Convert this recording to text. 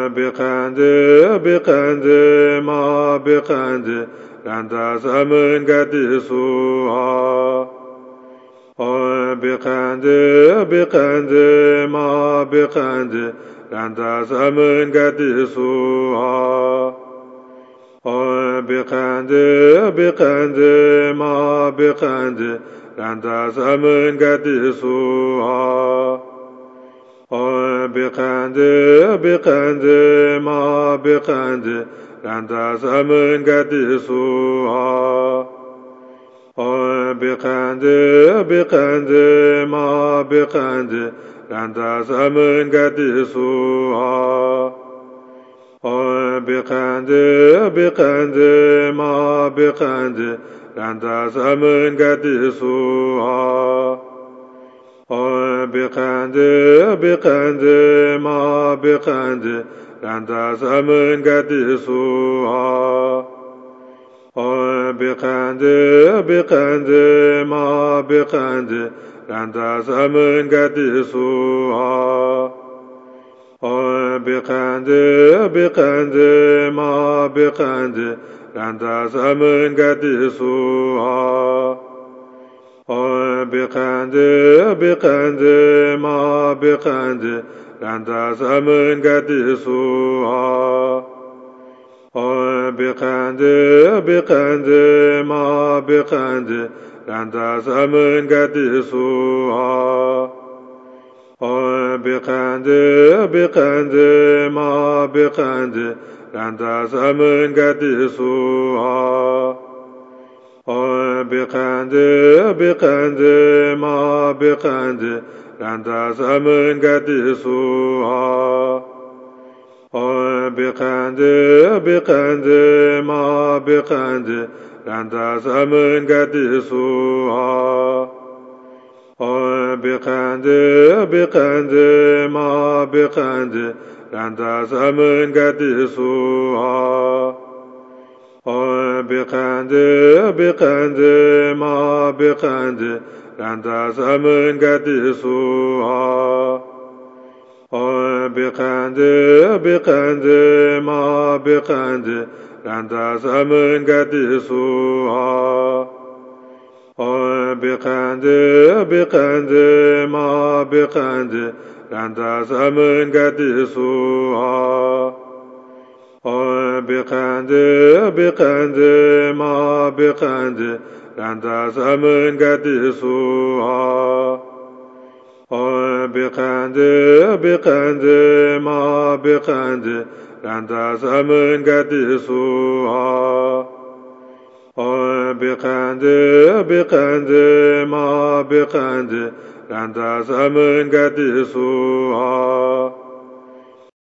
Bikandi, bikandi, ma bikandi, randa samun gati suha. Bikandi, bikandi, ma bikandi, randa samun gati suha. Bikandi, bikandi, ma bikandi, randa samun gati suha. Bikandi, bikandi, ma bikandi, randa samun gati suha. Bikandi, bikandi, ma bikandi, randa samun gati suha. Bikandi, bikandi, ma bikandi, randa samun gati suha. Bikandi, bikandi, ma bikandi, randa samun gati suha. Bikandi, bikandi, ma bikandi, randa samun gati suha. Bikandi, bikandi, ma bikandi, randa samun gati suha. Bikandi, bikandi, ma bikandi, randa samun gati suha. Bikandi, bikandi, ma bikandi, randa samun gati suha. Bikandi, bikandi, ma bikandi, randa samun gati suha. Bikandi, bikandi, ma bikandi, randa samun gati suha. Bikandi, bikandi, ma bikandi, randa samun gati suha. Bikandi, bikandi, ma bikandi, randa samun gati suha. Bikandi, bikandi, ma bikandi, randa samun gati suha. Bikandi, bikandi, ma bikandi, randa samun gati suha. Bikandi, bikandi, ma bikandi, randa samun gati suha. Bikandi, bikandi, ma bikandi, randa samun gati suha. Bikandi, bikandi, ma bikandi, randa samun gati suha. Bikandi, bikandi, ma bikandi, randa samun gati suha.